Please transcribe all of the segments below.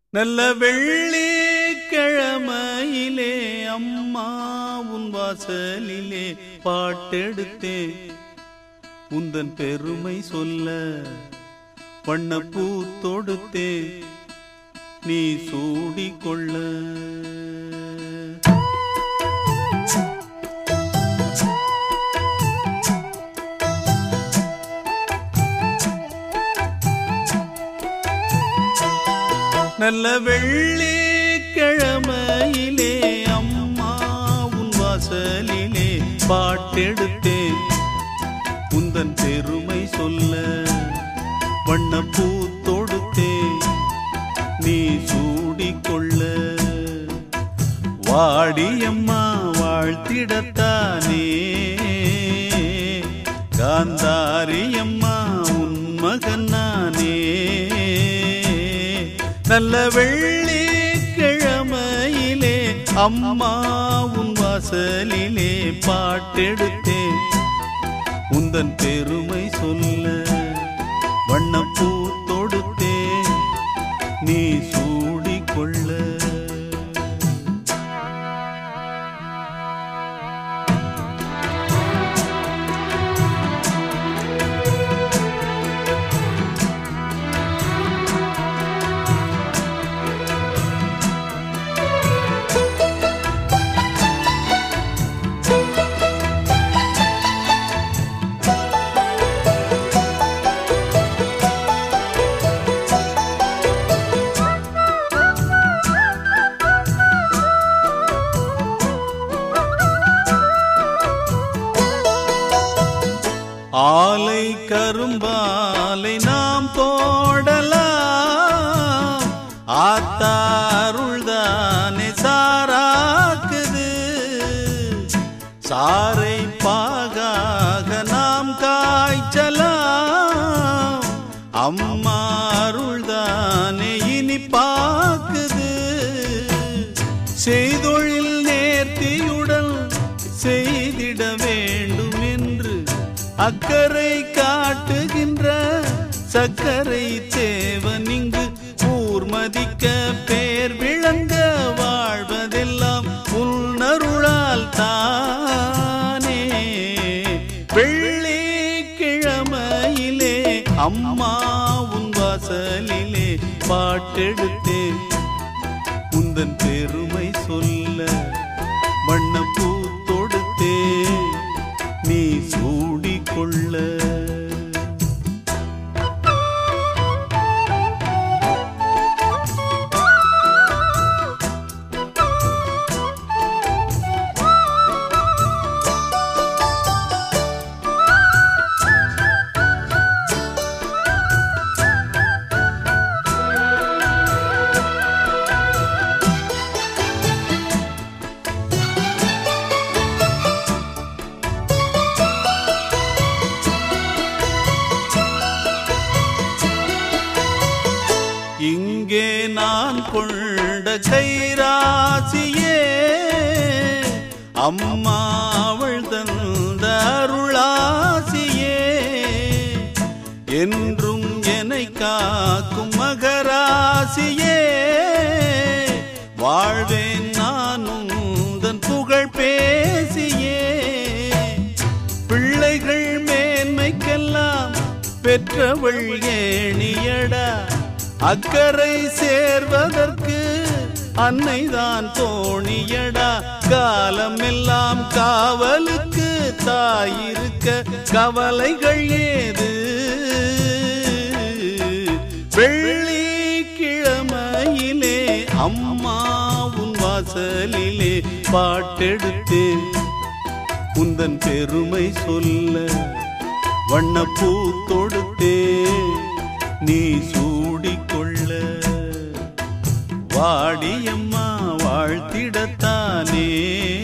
நல்ல வெள்ளிக்கிழமையிலே அம்மா உன் வாசலிலே பாட்டெடுத்தேன் உந்தன் பெருமை சொல்ல வண்ணப்பூ தொடுத்தேன் நீ சூடிக்கொள்ள. நல்ல வெள்ளிக்கிழமையிலே அம்மா உன் வாசலிலே பாட்டெடுத்தேன் உந்தன் பெருமை சொல்ல வண்ணப்பூ தொடுத்தேன் நீ சூடிக்கொள்ள. வாடியம்மா வாழ்த்திடத்தானே காந்தாரியம்மா உன் மகன் நானே. நல்ல வெள்ளிக்கிழமையிலே அம்மா உன் வாசலிலே பாட்டெடுத்தேன் உந்தன் பெருமை சொல்ல வண்ணப்பூ தொடுத்தேன் நீ சூடிக்கொள்ள. ஆலை கரும்பாலை நாம் போடலாம் ஆத்தாருள்தானே சாராக்குது. சாரை பாகாக நாம் காய்ச்சலாம் அம்மா அருள்தானே இனிப்பாக்குது. செய்தொழில் நேர்த்தியுடன் செய்திட வேண்டும் என்று அக்கறை காட்டுகின்ற சக்கரை தேவன் இங்கு ஊர்மதிக்க பேர் விளங்க வாழ்வதெல்லாம் உன்னருளால் தானே. வெள்ளிக்கிழமையிலே அம்மா உன் வாசலிலே பாட்டெடுத்தேன் உந்தன் பெருமை சொல்ல வண்ணப்பூ தொடுத்தேன் நீ சூடிக்கொள்ள. இங்கே நான் கொண்ட கைராசியே அம்மா அவள் தந்த அருளாசியே என்றும் என்னை காக்கும் மகராசியே. வாழ்வேன் நானும் உந்தன் புகழ் பேசியே. பிள்ளைகள் மேன்மைக்கெல்லாம் பெற்றவள் ஏணியடா அக்கறை சேர்வதற்கு அன்னைதான் தோணியடா. காலம் எல்லாம் காவலுக்கு தாயிருக்க கவலைகள் ஏது. வெள்ளிக்கிழமையிலே அம்மா உன் வாசலிலே பாட்டெடுத்தேன் உந்தன் பெருமை சொல்ல வண்ணப்பூ தொடுத்தேன் நீ சூடிக்கொள்ள. வாடியம்மா வாழ்த்திடத்தானே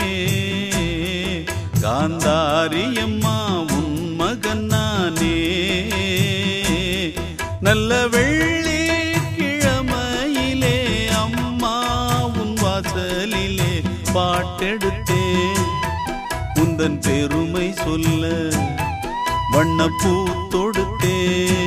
காந்தாரியம்மா உன் மகன் நானே. நல்ல வெள்ளிக்கிழமையிலே அம்மா உன் வாசலிலே பாட்டெடுத்தேன் உந்தன் பெருமை சொல்ல வண்ணப்பூ தொடுத்தேன்